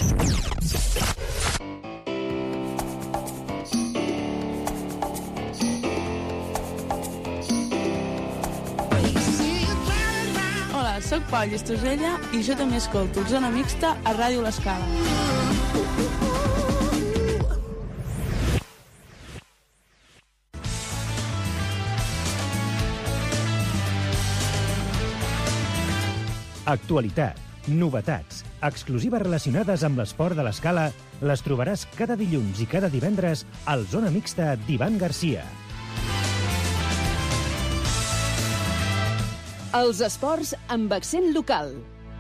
Hola, soc Pau Llistosella i jo també escolto Zona Mixta a Ràdio L'Escala. Actualitat, novetats, exclusives relacionades amb l'esport de l'Escala les trobaràs cada dilluns i cada divendres al Zona Mixta d'Ivan Garcia. Els esports amb accent local.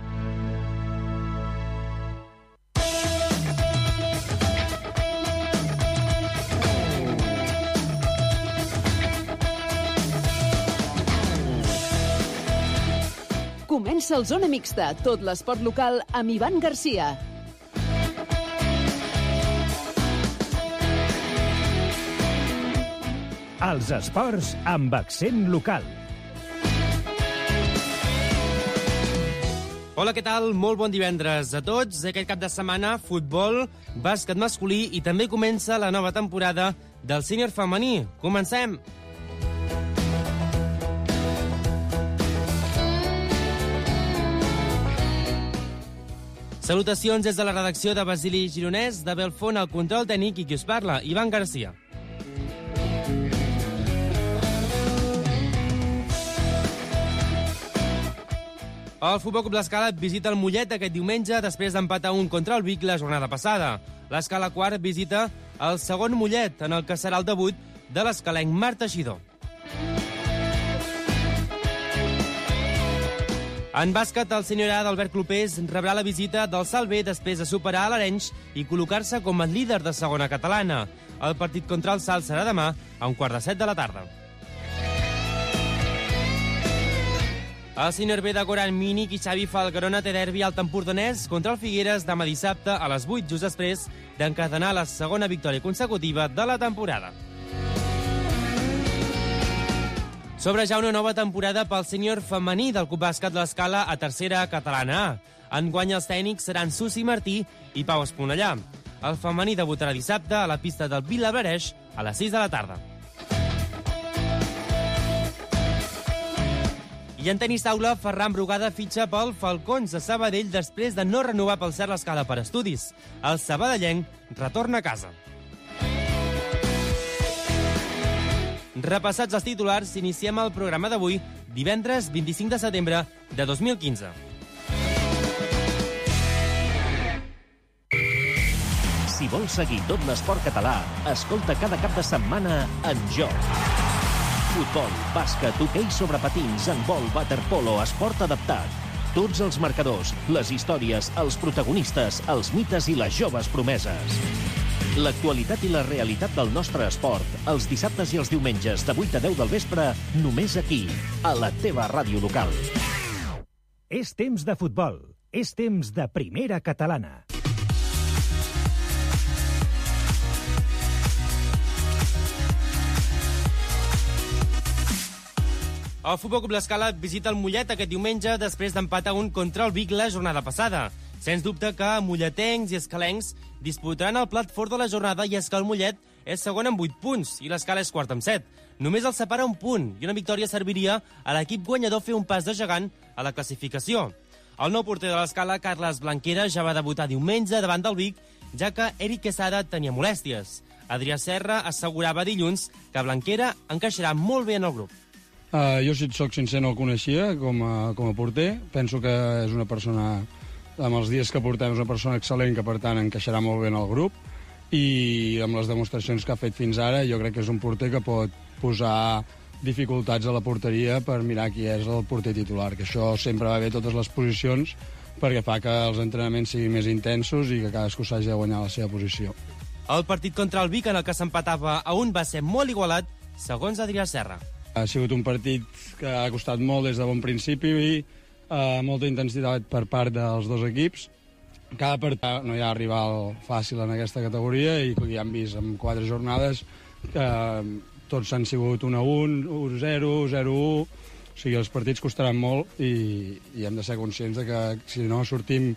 Comença el Zona Mixta, tot l'esport local amb Ivan Garcia. Els esports amb accent local. Hola, què tal? Molt bon divendres a tots. Aquest cap de setmana, futbol, bàsquet masculí i també comença la nova temporada del sènior femení. Comencem! Salutacions des de la redacció de Basili Gironès, de Belfont, al control tècnic i qui us parla, Ivan Garcia. El Futbol Club L'Escala visita el Mollet aquest diumenge després d'empatar 1 contra el Vic la jornada passada. L'Escala Quart visita el segon Mollet, en el que serà el debut de l'escalenc Marc Teixidor. En bàsquet, el sènior A d'Albert Clopés rebrà la visita del Salve després de superar l'Arenys i col·locar-se com a líder de segona catalana. El partit contra el Salt serà demà a 6:45 de la tarda. El sènior B de Goran Mínic i Xavi Falgarona té derbi al Empordanès contra el Figueres demà dissabte a les 8, just després d'encadenar la segona victòria consecutiva de la temporada. S'obre ja una nova temporada pel sènior femení del Club Bàsquet L'Escala a tercera catalana A. Enguany els tècnics seran Susi Martí i Pau Esponellà. El femení debutarà dissabte a la pista del Vilablareix a les 6 de la tarda. I en tenis taula, Ferran Brugada fitxa pel Falcons de Sabadell després de no renovar pel Cert L'Escala per estudis. El sabadellenc retorna a casa. Repassats els titulars, iniciem el programa d'avui, divendres 25 de setembre de 2015. Si vols seguir tot l'esport català, escolta cada cap de setmana En Joc. Futbol, bàsquet, hoquei sobre patins, handbol, waterpolo, esport adaptat. Tots els marcadors, les històries, els protagonistes, els mites i les joves promeses. L'actualitat i la realitat del nostre esport, els dissabtes i els diumenges de 8 a 10 del vespre, només aquí, a la teva ràdio local. És temps de futbol. És temps de primera catalana. El Futbol Club L'Escala visita el Mollet aquest diumenge després d'empatar 1 contra el Vic la jornada passada. Sens dubte que molletencs i escalencs disputaran el plat fort de la jornada, i és que el Mollet és segon amb 8 punts i l'Escala és quart amb 7. Només el separa un punt i una victòria serviria a l'equip guanyador fer un pas de gegant a la classificació. El nou porter de l'Escala, Carles Blanquera, ja va debutar diumenge davant del Vic, ja que Eric Quesada tenia molèsties. Adrià Serra assegurava dilluns que Blanquera encaixarà molt bé en el grup. Jo, si et soc sincer, no el coneixia com a porter. Penso que és una persona, amb els dies que portem, és una persona excel·lent, que per tant encaixarà molt bé en el grup, i amb les demostracions que ha fet fins ara jo crec que és un porter que pot posar dificultats a la porteria per mirar qui és el porter titular, que això sempre va bé a totes les posicions perquè fa que els entrenaments siguin més intensos i que cadascú s'hagi de guanyar la seva posició. El partit contra el Vic, en el que s'empatava a 1, va ser molt igualat, segons Adrià Serra. Ha sigut un partit que ha costat molt des de bon principi i molta intensitat per part dels dos equips. Cada partit no hi ha rival fàcil en aquesta categoria i ja hem vist en 4 jornades que tots han sigut 1-1, 1-0, 0-1. O sigui, els partits costaran molt i hem de ser conscients de que si no sortim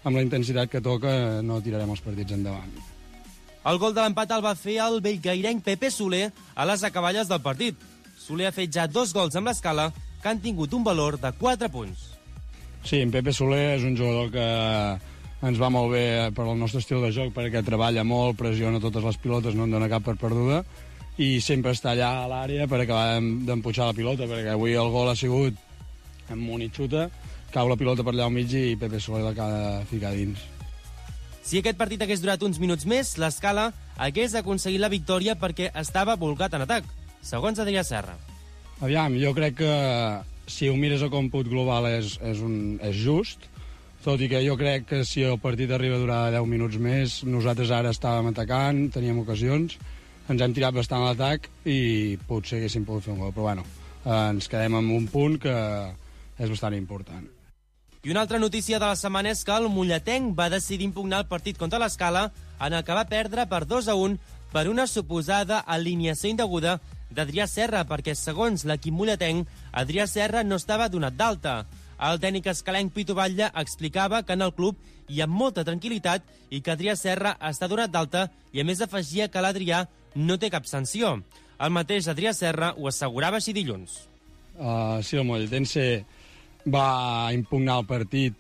amb la intensitat que toca no tirarem els partits endavant. El gol de l'empat el va fer el bellgairenc Pepe Soler a les acaballes del partit. Soler ha fet ja 2 gols amb l'Escala que han tingut un valor de 4 punts. Sí, en Pepe Soler és un jugador que ens va molt bé per al nostre estil de joc, perquè treballa molt, pressiona totes les pilotes, no en dona cap per perduda, i sempre està allà a l'àrea per acabar d'empujar la pilota, perquè avui el gol ha sigut amb Munichuta, cau la pilota per allà al mig i Pepe Soler l'acaba de ficar dins. Si aquest partit hagués durat uns minuts més, l'Escala hagués aconseguit la victòria perquè estava volcat en atac, segons Adrià Serra. Aviam, jo crec que si ho mires a còmput global és just, tot i que jo crec que si el partit arriba a durar 10 minuts més, nosaltres ara estàvem atacant, teníem ocasions, ens hem tirat bastant a l'atac i potser haguéssim pogut fer un gol, però bueno, ens quedem amb un punt que és bastant important. I una altra notícia de la setmana és que el molletenc va decidir impugnar el partit contra l'Escala en el que va perdre per 2-1 per una suposada alineació indeguda d'Adrià Serra, perquè, segons l'equip molletenc, Adrià Serra no estava donat d'alta. El tècnic escalenc Pitu Batlle explicava que en el club hi ha molta tranquil·litat i que Adrià Serra està donat d'alta i, a més, afegia que l'Adrià no té cap sanció. El mateix Adrià Serra ho assegurava així dilluns. Sí, el molletense va impugnar el partit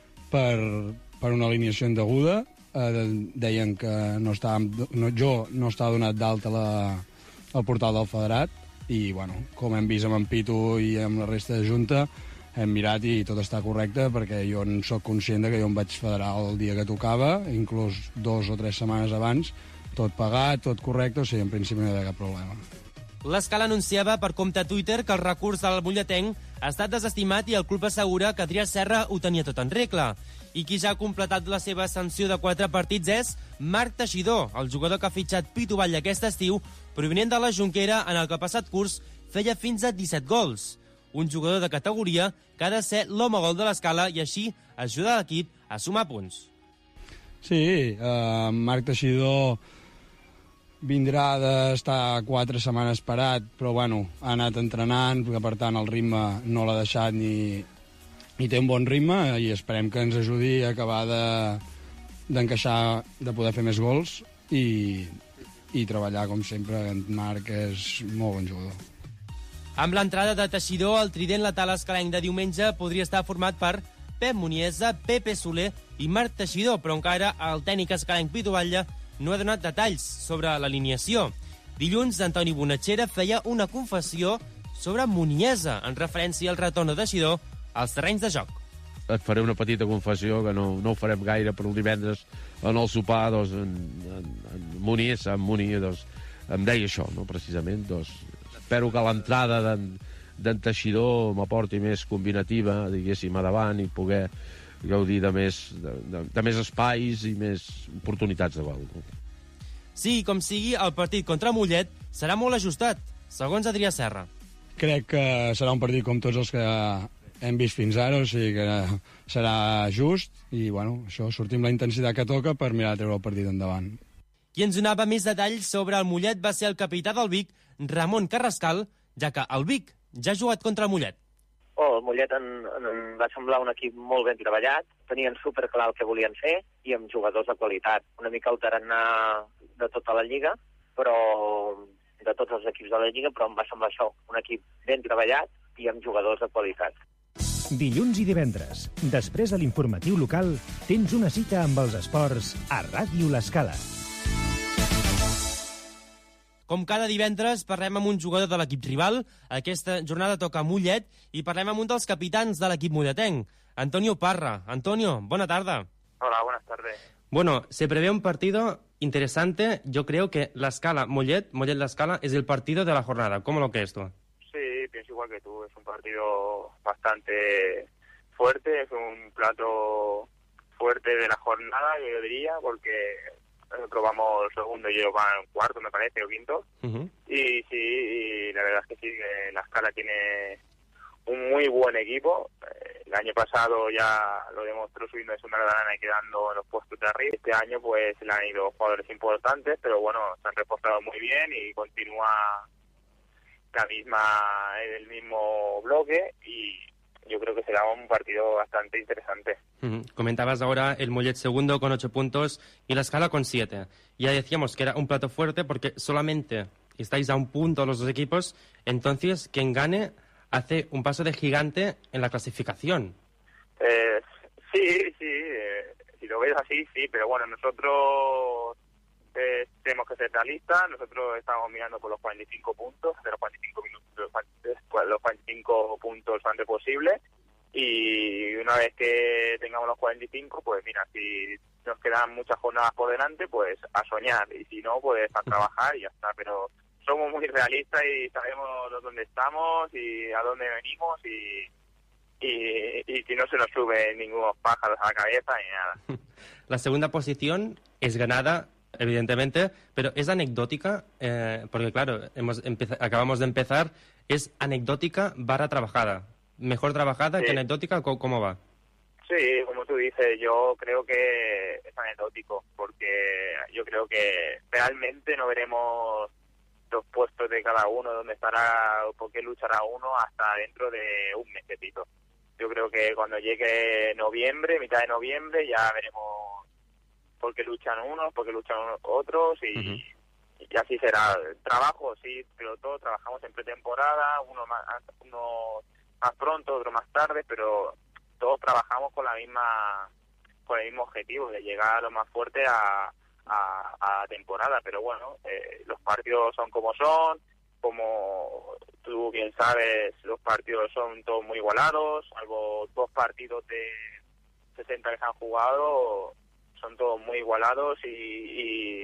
per una alineació indeguda. Deien que jo no estava donat d'alta al portal del federat i, bueno, com hem vist amb en Pitu i amb la resta de junta, hem mirat i tot està correcte, perquè jo en soc conscient que jo em vaig federar el dia que tocava, inclús 2 o 3 setmanes abans, tot pagat, tot correcte, o sigui, en principi no hi havia cap problema. L'Escala anunciava per compte Twitter que el recurs del molletenc ha estat desestimat i el club assegura que Adrià Serra ho tenia tot en regla. I qui ja ha completat la seva sanció de 4 partits és Marc Teixidor, el jugador que ha fitxat Pitu Batlle aquest estiu, provinent de la Jonquera, en el que passat curs feia fins a 17 gols. Un jugador de categoria que ha de ser l'home gol de l'Escala i així ajuda l'equip a sumar punts. Sí, Marc Teixidor vindrà d'estar 4 setmanes parat, però bueno, ha anat entrenant, perquè per tant el ritme no l'ha deixat ni té un bon ritme i esperem que ens ajudi a acabar d'encaixar, de poder fer més gols i treballar com sempre. En Marc és molt bon jugador. Amb l'entrada de Teixidor, el trident letal escalenc de diumenge podria estar format per Pep Muniesa, Pepe Soler i Marc Teixidor, però encara el tècnic escalenc Pitu Batlle no ha donat detalls sobre l'alineació. Dilluns, Antoni Bonatxera feia una confessió sobre Muniesa, en referència al retorn de Teixidor als terrenys de joc. Et faré una petita confessió, que no ho farem gaire, però el divendres en el sopar, doncs, en Muniesa, doncs, em deia això, no, precisament. Doncs, espero que l'entrada d'en Teixidor m'aporti més combinativa, diguéssim, a davant i poder gaudir de més espais i més oportunitats de gol. Sí, com sigui, el partit contra Mollet serà molt ajustat, segons Adrià Serra. Crec que serà un partit com tots els que hem vist fins ara, o sigui que serà just i, bueno, això, sortim la intensitat que toca per mirar de treure el partit endavant. Qui ens donava més detalls sobre el Mollet va ser el capità del Vic, Ramon Carrascal, ja que el Vic ja ha jugat contra el Mollet. El Mollet em va semblar un equip molt ben treballat, tenien superclar el que volien fer i amb jugadors de qualitat. Una mica el tarannà de tota la Lliga, però de tots els equips de la Lliga, però em va semblar això, un equip ben treballat i amb jugadors de qualitat. Dilluns i divendres, després de l'informatiu local, tens una cita amb els esports a Ràdio L'Escala. Com cada divendres, parlem amb un jugador de l'equip rival. Aquesta jornada toca Mollet i parlem amb un dels capitans de l'equip molletenc, Antonio Parra. Antonio, buena tarde. Hola, buenas tardes. Bueno, se prevé un partido interesante. Yo creo que la escala Mollet-La Escala es el partido de la jornada. ¿Cómo lo crees tú? Sí, pienso igual que tú. Es un partido bastante fuerte, es un plato fuerte de la jornada, yo diría, porque nosotros vamos segundo y ellos van cuarto, me parece, o quinto. Y sí, y la verdad es que sí, que La Escala tiene un muy buen equipo. El año pasado ya lo demostró subiendo de segunda catalana y quedando en los puestos de arriba. Este año pues le han ido jugadores importantes, pero bueno, se han reforzado muy bien y continúa el mismo bloque y yo creo que será un partido bastante interesante. Comentabas ahora el Mollet segundo con 8 puntos y la Escala con 7. Ya decíamos que era un plato fuerte porque solamente estáis a un punto los dos equipos, entonces quien gane hace un paso de gigante en la clasificación. Sí, si lo ves así, sí, pero bueno, nosotros tenemos que ser realistas, nosotros estamos mirando por los 45 puntos, hacer los 45 minutos, los 45 puntos lo antes posible, y una vez que tengamos los 45, pues mira, si nos quedan muchas jornadas por delante, pues a soñar, y si no, pues a trabajar y ya está, pero somos muy realistas y sabemos dónde estamos y a dónde venimos y que no se nos sube ningunos pájaros a la cabeza ni nada. La segunda posición es ganada, evidentemente, pero es anecdótica, porque claro, acabamos de empezar, es anecdótica / trabajada. ¿Mejor trabajada que anecdótica? ¿Cómo va? Sí, como tú dices, yo creo que es anecdótico, porque yo creo que realmente no veremos los puestos de cada uno, dónde estará o por qué luchará uno hasta dentro de un mesecito. Yo creo que cuando llegue noviembre, mitad de noviembre, ya veremos por qué luchan unos, por qué luchan otros y así será. Trabajo, sí, pero todos trabajamos en pretemporada, uno más pronto, otro más tarde, pero todos trabajamos con el mismo objetivo de llegar a lo más fuerte a temporada, pero bueno, los partidos son como son, como tú bien sabes, los partidos son todos muy igualados, salvo 2 partidos de 60 que se han jugado, son todos muy igualados y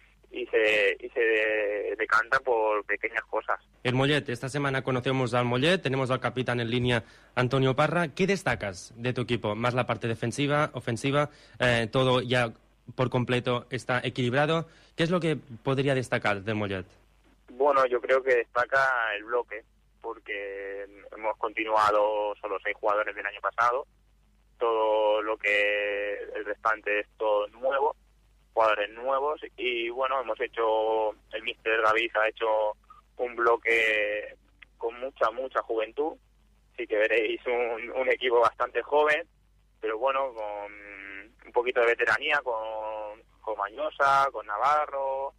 se decanta por pequeñas cosas. El Mollet, esta semana conocemos al Mollet, tenemos al capitán en línea, Antonio Parra. ¿Qué destacas de tu equipo? Más la parte defensiva, ofensiva, todo ya por completo está equilibrado. ¿Qué es lo que podría destacar del Mollet? Bueno, yo creo que destaca el bloque, porque hemos continuado solo 6 jugadores del año pasado. Todo lo que el restante es todo nuevo, jugadores nuevos, y bueno, el míster David ha hecho un bloque con mucha juventud, así que veréis un equipo bastante joven, pero bueno, con un poquito de veteranía, con Mañosa, con Navarro,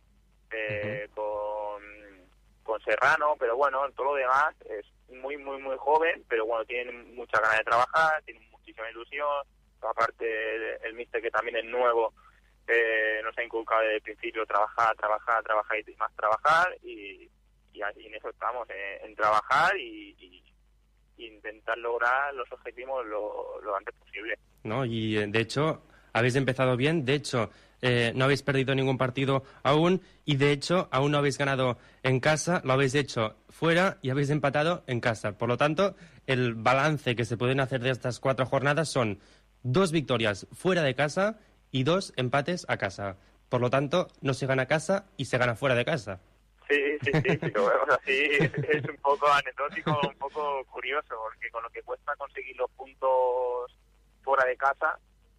con Serrano, pero bueno, todo lo demás es muy joven, pero bueno, tienen mucha ganas de trabajar, tienen muchísima ilusión, aparte el míster que también es nuevo, nos ha inculcado desde el principio trabajar y más trabajar, y en eso estamos, en trabajar y intentar lograr los objetivos lo antes posible. No, y de hecho habéis empezado bien, de hecho no habéis perdido ningún partido aún, y de hecho aún no habéis ganado en casa, lo habéis hecho fuera y habéis empatado en casa. Por lo tanto, el balance que se pueden hacer de estas 4 jornadas son 2 victorias fuera de casa y 2 empates a casa. Por lo tanto, no se gana a casa y se gana fuera de casa. Sí, lo vemos así, es un poco anecdótico, un poco curioso, porque con lo que cuesta conseguir los puntos fuera de casa,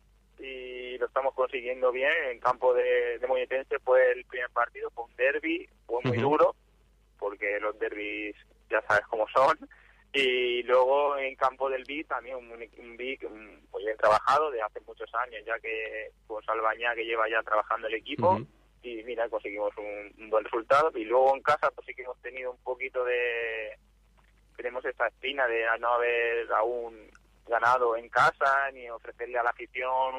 y lo estamos consiguiendo bien. En campo de Molletense fue el primer partido, fue un derbi, fue muy duro, porque los derbis ya sabes cómo son, y luego en campo del BIC también un BIC muy bien trabajado de hace muchos años, ya que con Salvañá, que lleva ya trabajando el equipo, y mira, conseguimos un buen resultado. Y luego en casa pues sí que hemos tenido un poquito tenemos esta espina de no haber aún ganado en casa ni ofrecerle a la afición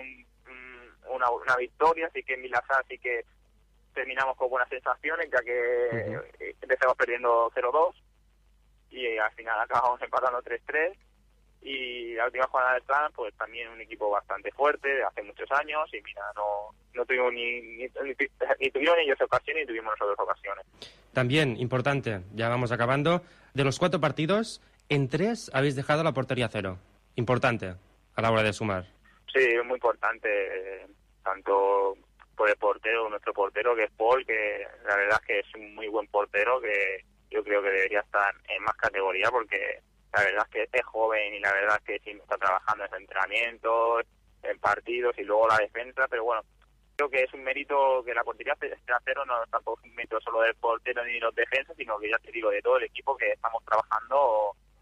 una victoria, así que en Vilassar sí que terminamos con buenas sensaciones, ya que empezamos perdiendo 0-2 y al final acabamos empatando 3-3, y la última jornada del Plan pues también un equipo bastante fuerte de hace muchos años, y mira, no tuvimos ni tuvieron ellos ocasiones ni tuvimos nosotros ocasiones. También, importante, ya vamos acabando, de los 4 partidos, en 3 habéis dejado la portería 0. Importante a la hora de sumar. Sí, es muy importante, tanto por el portero, nuestro portero, que es Paul, que la verdad es que es un muy buen portero, que yo creo que debería estar en más categoría, porque la verdad es que es joven y la verdad es que siempre está trabajando en entrenamientos, en partidos, y luego la defensa, pero bueno, creo que es un mérito que la portería esté a 0, no tampoco es un mérito solo del portero ni de los defensas, sino que ya te digo, de todo el equipo, que estamos trabajando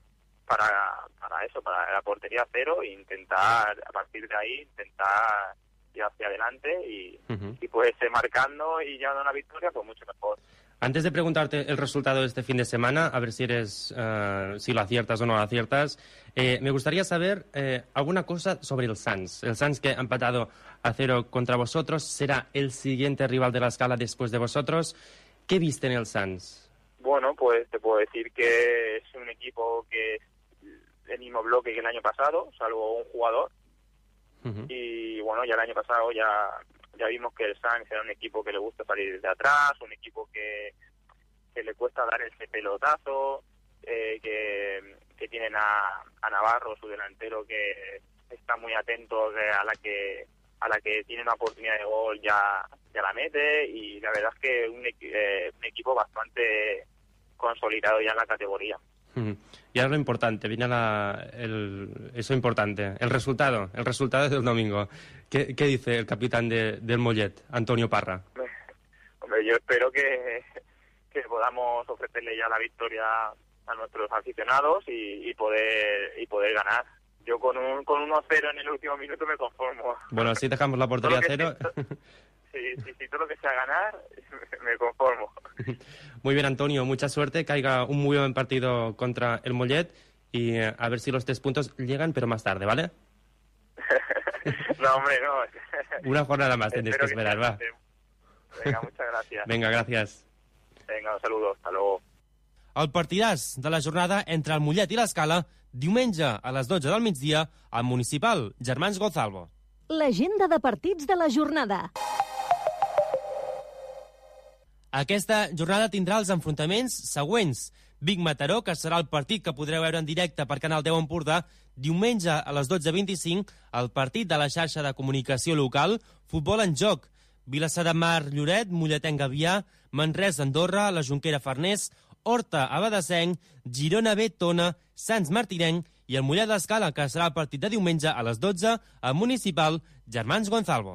para eso, para la portería cero, e intentar, a partir de ahí, intentar ir hacia adelante y pues marcando y llevando una victoria, pues mucho mejor. Antes de preguntarte el resultado de este fin de semana, a ver si lo aciertas o no lo aciertas, me gustaría saber alguna cosa sobre el Sants. El Sants, que ha empatado a 0 contra vosotros, será el siguiente rival de la Escala después de vosotros. ¿Qué viste en el Sants? Bueno, pues te puedo decir que es un equipo que es el mismo bloque que el año pasado, salvo un jugador. Y bueno, ya el año pasado ya vimos que el Sants era un equipo que le gusta salir de atrás, un equipo que le cuesta dar ese pelotazo, que tienen a Navarro, su delantero, que está muy atento a la que tiene una oportunidad de gol ya la mete, y la verdad es que un equipo bastante consolidado ya en la categoría. Y ahora lo importante, viene eso importante, el resultado del domingo. ¿Qué dice el capitán del Mollet, Antonio Parra? Hombre, yo espero que podamos ofrecerle ya la victoria a nuestros aficionados y poder ganar. Yo con un 1-0 en el último minuto me conformo. Bueno, así dejamos la portería a 0. Si todo lo que sea ganar, me conformo. Muy bien, Antonio, mucha suerte, que haya un muy buen partido contra el Mollet y a ver si los 3 puntos llegan, pero más tarde, ¿vale? No, hombre, no. Una jornada más tendréis que esperar, va. Venga, muchas gracias. Vinga, gràcies. Vinga, un saludo, hasta luego. El partidàs de la jornada entre el Mollet i l'Escala, diumenge a les 12 del migdia, al Municipal Germans Gonzalvo. L'agenda de partits de la jornada. Aquesta jornada tindrà els enfrontaments següents. Vic-Mataró, que serà el partit que podreu veure en directe per Canal 10 Empordà, diumenge a les 12:25, el partit de la xarxa de comunicació local, Futbol en Joc. Vilassar de Mar, Lloret, Molletenc, Avià, Manresa, Andorra, la Jonquera, Farners, Horta, Abadassenc, Girona B, Tona, Sants, Martinenc i el Mollet d'Escala, que serà el partit de diumenge a les 12 al Municipal Germans Gonzalvo.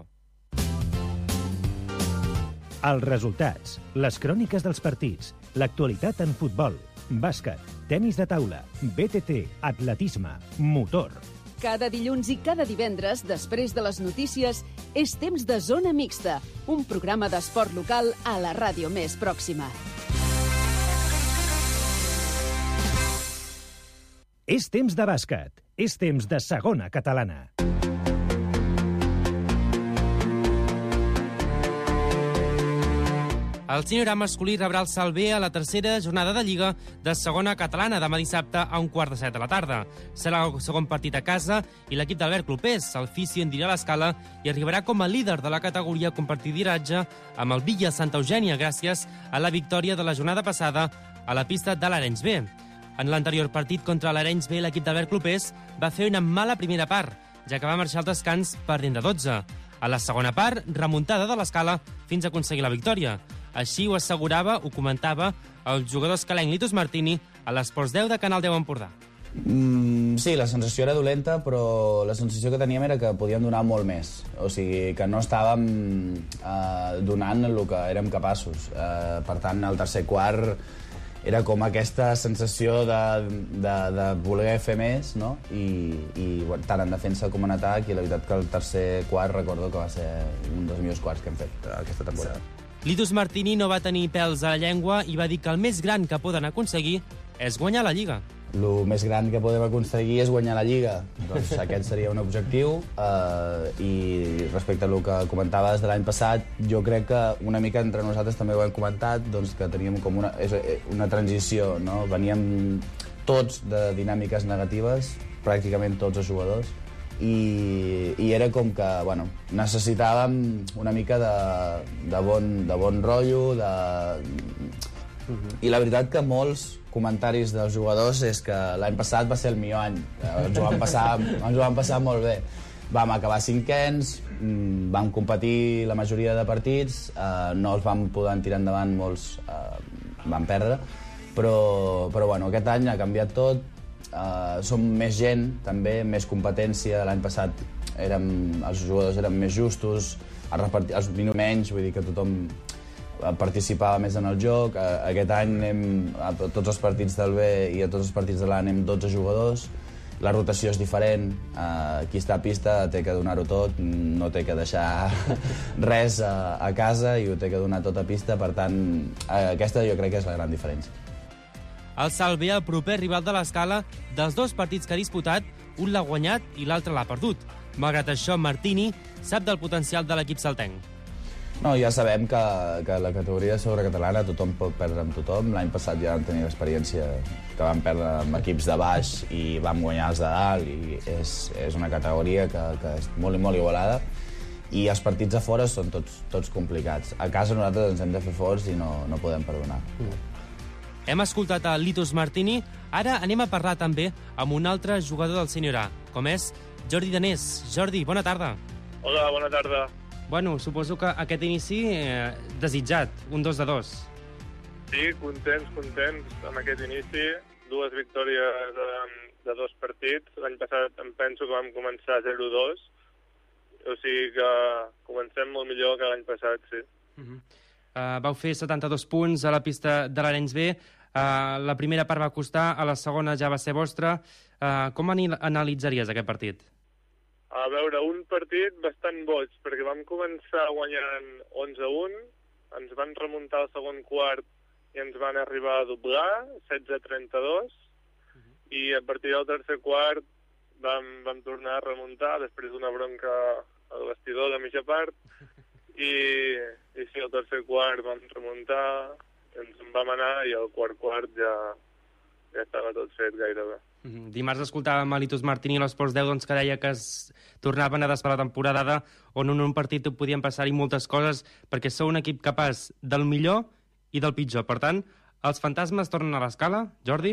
Els resultats, les cròniques dels partits, l'actualitat en futbol, bàsquet, tenis de taula, BTT, atletisme, motor. Cada dilluns i cada divendres, després de les notícies, és temps de Zona Mixta, un programa d'esport local a la ràdio més pròxima. És temps de bàsquet, és temps de segona catalana. El sènior A masculí rebrà el Salvé a la tercera jornada de Lliga de segona catalana demà dissabte a 1:15 de la tarda. Serà el segon partit a casa i l'equip d'Albert Clopés, el Fisi, en dirà l'Escala i arribarà com a líder de la categoria a compartir lideratge amb el Villa Santa Eugènia gràcies a la victòria de la jornada passada a la pista de l'Arenys B. En l'anterior partit contra l'Arenys B, l'equip d'Albert Clopés va fer una mala primera part, ja que va marxar al descans perdent de 12. A la segona part, remuntada de l'Escala fins a aconseguir la victòria. Així ho assegurava, ho comentava, el jugador escalenc Litus Martini a l'Esports 10 de Canal 10 Empordà. Sí, la sensació era dolenta, però la sensació que teníem era que podíem donar molt més. O sigui, que no estàvem donant el que érem capaços. Per tant, el tercer quart era com aquesta sensació de voler fer més, no? I tant en defensa com en atac, i la veritat que el tercer quart recordo que va ser un dels millors quarts que hem fet aquesta temporada. Litus Martini no va tenir pèls a la llengua i va dir que el més gran que poden aconseguir és guanyar la Lliga. El més gran que podem aconseguir és guanyar la Lliga. Doncs aquest seria un objectiu. I respecte al que comentaves de l'any passat, jo crec que una mica entre nosaltres també ho hem comentat, doncs que teníem com una transició, no? Veníem tots de dinàmiques negatives, pràcticament tots els jugadors, i era com que, bueno, necessitàvem una mica de bon rotllo, i la veritat que molts comentaris dels jugadors és que l'any passat va ser el millor any. Ens ho vam passar molt bé. Vam acabar cinquens, vam competir la majoria de partits, no els vam poder tirar endavant, molts vam perdre, però bueno, aquest any ha canviat tot. Som més gent, també, més competència. L'any passat els jugadors eren més justos, els minuts menys, vull dir que tothom participava més en el joc. Aquest any anem a tots els partits del B i a tots els partits de l'A anem 12 jugadors. La rotació és diferent, qui està a pista té que donar-ho tot, no té que deixar res a casa i ho té que donar tot a pista, per tant, aquesta jo crec que és la gran diferència. El Salt B, el proper rival de l'Escala, dels 2 partits que ha disputat, un l'ha guanyat i l'altre l'ha perdut. Malgrat això, Martini sap del potencial de l'equip saltenc. No, ja sabem que la categoria de segona catalana tothom pot perdre amb tothom. L'any passat ja vam tenir l'experiència que vam perdre amb equips de baix i vam guanyar els de dalt, i és una categoria que és molt i molt igualada, i els partits a fora són tots complicats. A casa nosaltres ens hem de fer forts i no podem perdonar. Hem escoltat a Litos Martini, ara anem a parlar també amb un altre jugador del Sènior A, com és Jordi Danés. Jordi, bona tarda. Hola, bona tarda. Bueno, suposo que aquest inici desitjat, un 2-2. Sí, contents amb aquest inici. 2 victòries de 2 partits. L'any passat em penso que vam començar 0-2, o sigui que comencem molt millor que l'any passat, sí. Vau fer 72 punts a la pista de l'Arenys B. La primera part va costar, a la segona ja va ser vostra. Com analitzaries aquest partit? A veure, un partit bastant boig, perquè vam començar guanyant 11-1, ens van remuntar al segon quart i ens van arribar a doblar, 16-32, i a partir del tercer quart vam tornar a remuntar, després d'una bronca al vestidor de mitja part, i sí, al tercer quart vam remuntar, ens en vam anar, i al quart ja estava tot fet gairebé. Dimarts escoltàvem a Litos Martini a l'Esports 10, doncs, que deia que es tornaven a desperar la temporada, on en un partit podien passar-hi moltes coses, perquè sou un equip capaç del millor i del pitjor. Per tant, els fantasmes tornen a l'Escala, Jordi?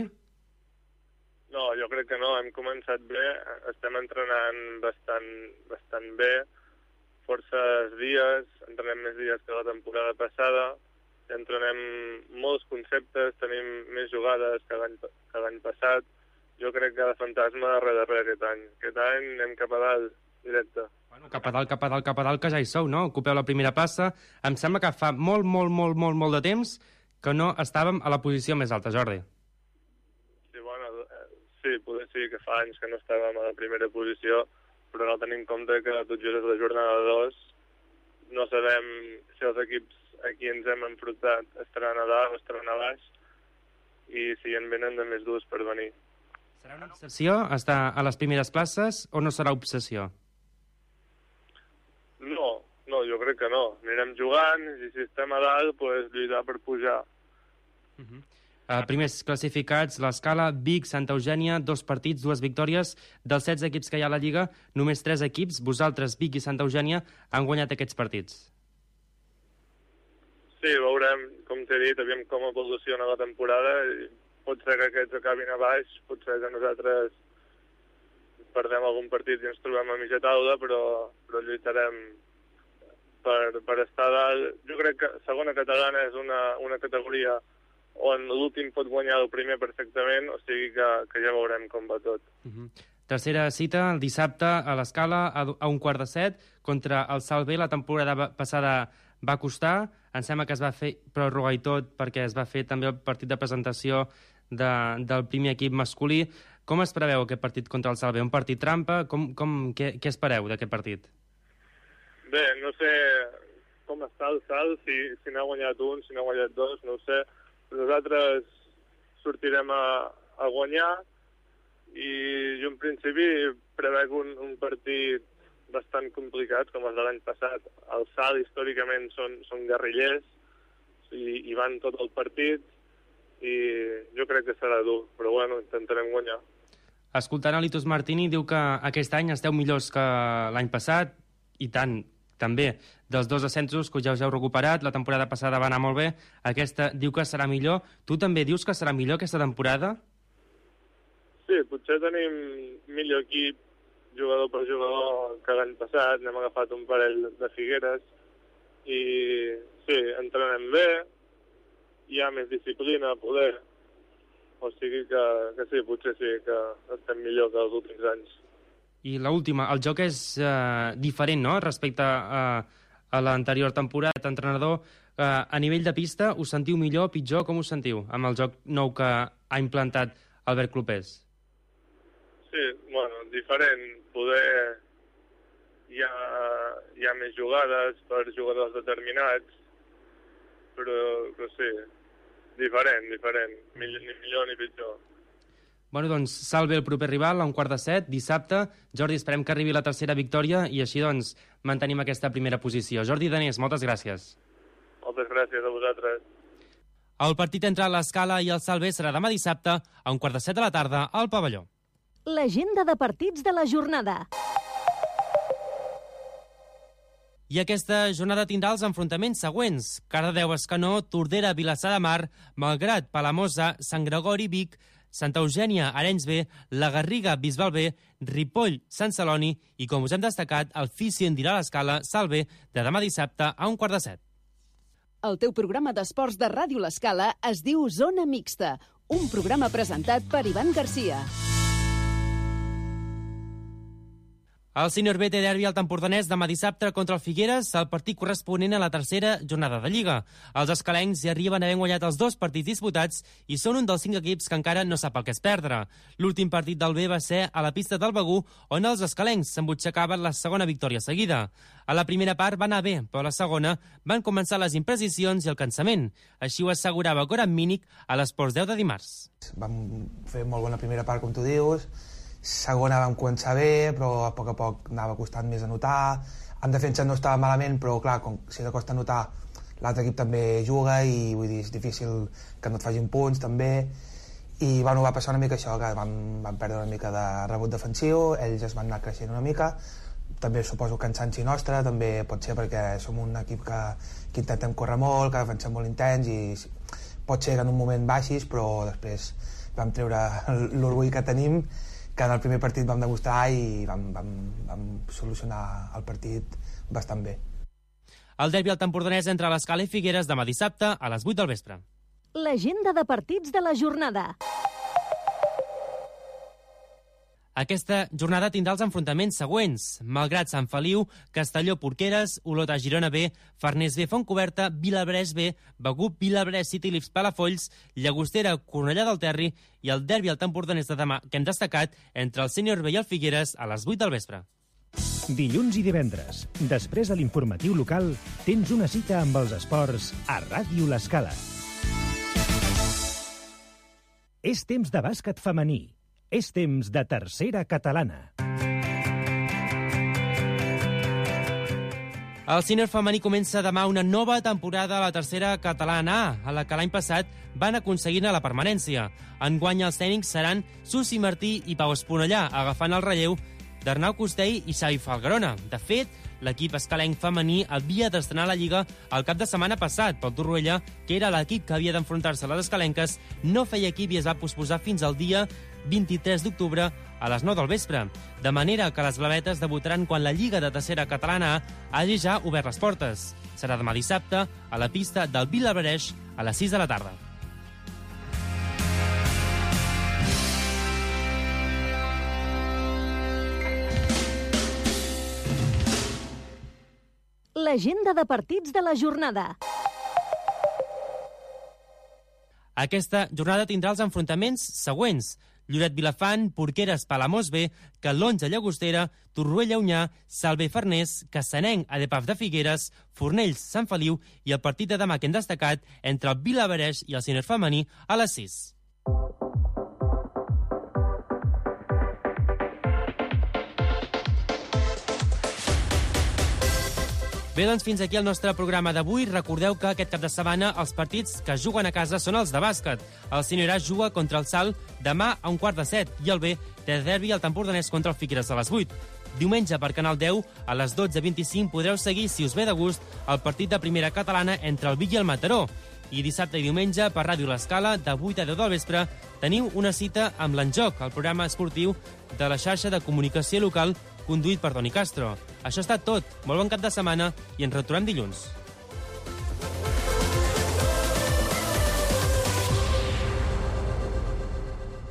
No, jo crec que no. Hem començat bé, estem entrenant bastant bé, forces dies, entrenem més dies que la temporada passada, entrenem molts conceptes, tenim més jugades que l'any passat. Jo crec que de fantasma darrere aquest any. Aquest any anem cap a dalt, directe. Bueno, cap a dalt, que ja hi sou, no? Ocupeu la primera plaça. Em sembla que fa molt de temps que no estàvem a la posició més alta, Jordi. Sí, sí, potser sí que fa anys que no estàvem a la primera posició, però no tenim en compte que tot just és la jornada 2. No sabem si els equips a qui ens hem enfrontat estaran a dalt o estaran a baix, i si en venen de més durs per venir. Serà una obsessió estar a les primeres places o no serà obsessió? No, jo crec que no. Anirem jugant i si estem a dalt, doncs lluitar per pujar. Primers classificats, l'Escala, Vic, Santa Eugènia, 2 partits, 2 victòries. Dels 16 equips que hi ha a la Lliga, només 3 equips, vosaltres, Vic i Santa Eugènia, han guanyat aquests partits. Sí, veurem, com t'he dit, aviam com evoluciona la temporada. Pot ser que aquests acabin a baix, pot ser que nosaltres perdem algun partit i ens trobem a mitja taula, però lluitarem per estar dalt. Jo crec que segona catalana és una categoria on l'últim pot guanyar el primer perfectament, o sigui que ja veurem com va tot. Tercera cita, el dissabte a l'Escala, a 7:15, contra el Salt B. La temporada passada va costar, em sembla que es va fer pròrroga i tot, perquè es va fer també el partit de presentació del primer equip masculí. Com es preveu aquest partit contra el Salt B? Un partit trampa? Què espereu d'aquest partit? Bé, no sé com està el Salt, si n'ha guanyat un, si n'ha guanyat 2, no ho sé. Nosaltres sortirem a guanyar, i jo en principi prevec un partit bastant complicat, com el de l'any passat. El Salt històricament són guerrillers i van tot el partit, i jo crec que serà dur, però bueno, intentarem guanyar. Escoltant a Litos Martini, diu que aquest any esteu millors que l'any passat, i tant, també, dels 2 ascensos que ja us heu recuperat. La temporada passada va anar molt bé, aquesta diu que serà millor. Tu també dius que serà millor aquesta temporada? Sí, potser tenim millor equip, jugador per jugador, que l'any passat. N'hem agafat un parell de figueres, i sí, entrenem bé, hi ha més disciplina a poder, o sigui que sí, potser sí que estem millor que els últims anys. I l'última, el joc és diferent, no?, respecte a l'anterior temporada d'entrenador. A nivell de pista, us sentiu millor, pitjor? Com us sentiu amb el joc nou que ha implantat Albert Clopés? Sí, bueno, diferent. Poder hi ha més jugades per jugadors determinats, però sí, diferent. Ni millor ni pitjor. Bueno, doncs, Salve el proper rival a 6:45, dissabte. Jordi, esperem que arribi la tercera victòria i així, doncs, mantenim aquesta primera posició. Jordi Danés, moltes gràcies. Moltes gràcies a vosaltres. El partit entre l'Escala i el Salve serà demà dissabte a 6:45 de la tarda al pavelló. L'agenda de partits de la jornada. I aquesta jornada tindrà els enfrontaments següents. Cardedeu-Escanó, Tordera-Vilassar de Mar, Malgrat, Palamosa, Sant Gregori-Vic, Santa Eugènia, Arenys B, La Garriga, Bisbal B, Ripoll, Sant Celoni i, com us hem destacat, el Físio en dirà l'Escala, Salve, de demà dissabte a 6:45. El teu programa d'esports de Ràdio L'Escala es diu Zona Mixta, un programa presentat per Ivan Garcia. El sènior B té derbi al Tempordanès demà dissabte contra el Figueres, el partit corresponent a la tercera jornada de Lliga. Els escalencs hi arriben havent guanyat els 2 partits disputats i són un dels 5 equips que encara no sap el que és perdre. L'últim partit del B va ser a la pista del Begú, on els escalencs s'embutxacaven la segona victòria seguida. A la primera part va anar bé, però a la segona van començar les imprecisions i el cansament. Així ho assegurava Goran Mínic a l'Esports 10 de dimarts. Vam fer molt bona primera part, com tu dius. Segona vam començar bé, però a poc anava costant més a notar. En defensa no estava malament, però clar, si de costa notar, l'altre equip també juga i vull dir, és difícil que no et facin punts també. I bueno, va passar una mica això, que vam perdre una mica de rebot defensiu, ells es van anar creixent una mica, també suposo cansanci nostre, també pot ser perquè som un equip que intentem córrer molt, que defensem molt intens i pot ser que en un moment baixis, però després vam treure l'orgull que tenim, que en el primer partit vam demostrar i vam solucionar el partit bastant bé. El derbi al Tempordanès entre l'Escala i Figueres demà dissabte a les 8 del vespre. L'agenda de partits de la jornada. Aquesta jornada tindrà els enfrontaments següents. Malgrat Sant Feliu, Castelló, Porqueres, Olot a Girona B, Farners B, Fontcoberta, Vilabrès B, Begur, Vilabrès, City Lips, Palafolls, Llagostera, Cornellà del Terri i el derbi al Tempordanès de demà que hem destacat entre el sènior B i el Figueres a les 8 del vespre. Dilluns i divendres, després de l'informatiu local, tens una cita amb els esports a Ràdio L'Escala. És temps de bàsquet femení. És temps de tercera catalana. El sènior femení comença demà una nova temporada a la tercera catalana A, a la que l'any passat van aconseguir la permanència. Enguany els tècnics seran Susi Martí i Pau Esponellà, agafant el relleu d'Arnau Costell i Xavi Falgarona. De fet, l'equip escalenc femení havia d'estrenar la Lliga el cap de setmana passat, però el Torroella, que era l'equip que havia d'enfrontar-se a les escalenques, no feia equip i es va posposar fins al dia 23 d'octubre a les 9 del vespre, de manera que les blavetes debutaran quan la Lliga de tercera catalana A hagi ja obert les portes. Serà demà dissabte a la pista del Vilabrès a les 6 de la tarda. L'agenda de partits de la jornada. Aquesta jornada tindrà els enfrontaments següents. Lloret Vilafant, Porqueres Palamós B, Calonja Llagostera, Torroella Onyar, Salve Farners, Cassanenc Adepaf de Figueres, Fornells Sant Feliu i el partit de demà que hem destacat entre el Vilabrès i el sènior femení a les 6. Bé, doncs fins aquí el nostre programa d'avui. Recordeu que aquest cap de setmana els partits que juguen a casa són els de bàsquet. El sènior A juga contra el Salt demà a 6:45 i el B té derbi al Tempordanès contra el Figueres a les 8. Diumenge per Canal 10 a les 12:25 podreu seguir, si us ve de gust, el partit de primera catalana entre el Vic i el Mataró. I dissabte i diumenge per Ràdio L'Escala de 8 a 10 del vespre teniu una cita amb l'Enjoc, el programa esportiu de la xarxa de comunicació local conduït per Toni Castro. Això ha estat tot. Molt bon cap de setmana i ens retrobem dilluns.